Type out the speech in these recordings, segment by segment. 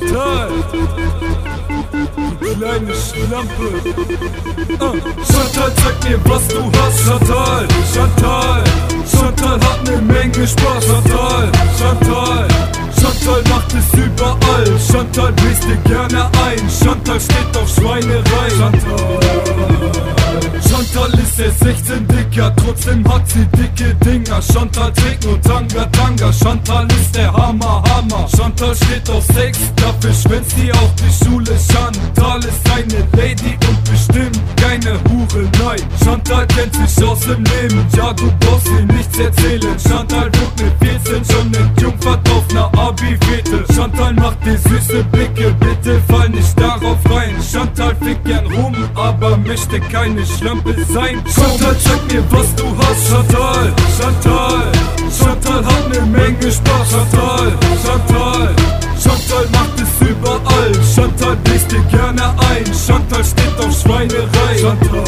Chantal, du kleine Schlampe. Chantal, zeig mir, was du hast. Chantal, Chantal, Chantal hat ne Menge Spaß. Chantal, Chantal, Chantal macht es überall. Chantal bläst dir gerne ein. Chantal steht auf Schweinerei. Chantal ist erst 16 dicker, trotzdem hat sie dicke Dinger. Chantal trägt nur Tanga, Tanga. Chantal ist der Hammer, Hammer. Chantal steht auf Sex, dafür schwänzt sie auf die Schule. Chantal ist eine Lady und bestimmt keine Hure, nein. Chantal kennt sich aus dem Leben, ja du brauchst ihr nichts erzählen. Chantal wird mit 14 schon entjungfert auf ner Abi-Fete. Chantal macht dir süße Blicke, bitte fall nicht darauf rein. Chantal fickt gern rum, aber möchte keine Schlampe sein. Chantal, zeig mir, was du hast. Chantal, Chantal, Chantal hat ne Menge Spaß. Chantal, Chantal, Chantal macht es überall. Chantal bläst dir gerne ein. Chantal steht auf Schweinerei.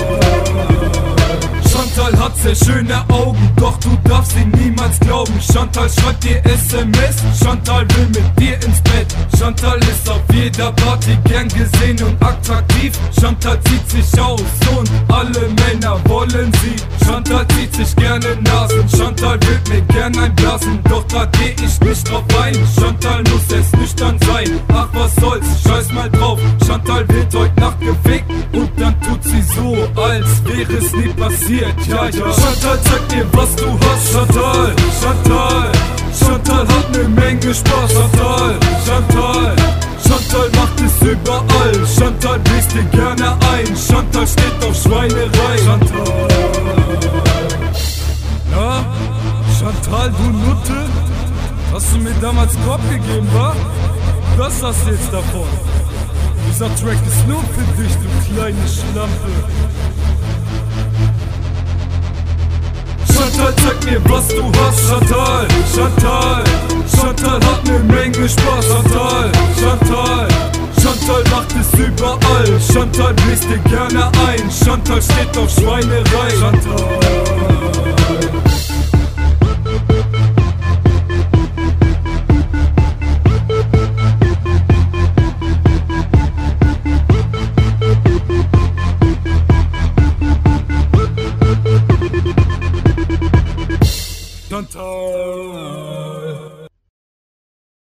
Chantal hat sehr schöne Augen, doch du darfst sie niemals glauben. Chantal schreibt dir SMS, Chantal will mit dir ins Bett. Chantal ist auf jeder Party gern gesehen und attraktiv. Chantal zieht sich aus und alle Männer wollen sie. Chantal zieht sich gerne Nasen, Chantal will mir gern einblasen. Doch da geh ich nicht drauf ein, Chantal muss es nüchtern sein. Ach was soll's, scheiß mal drauf, Chantal wird heute Nacht gefickt. Und dann tut sie so, als wäre es nie passiert. Ja, ja. Chantal, zeig dir, was du hast. Chantal, Chantal, Chantal hat ne Menge Spaß. Chantal, Chantal, Chantal macht es überall. Chantal bläst dir gerne ein. Chantal steht auf Schweinerei. Chantal. Ja, Chantal, du Nutte, hast du mir damals Korb gegeben, wa? Was hast du jetzt davon? Dieser Track ist nur für dich, du kleine Schlampe. Chantal, zeig mir, was du hast. Chantal, Chantal, Chantal hat ne Menge Spaß. Chantal, Chantal, Chantal macht es überall. Chantal bläst dir gerne ein. Chantal steht auf Schweinerei. Chantal.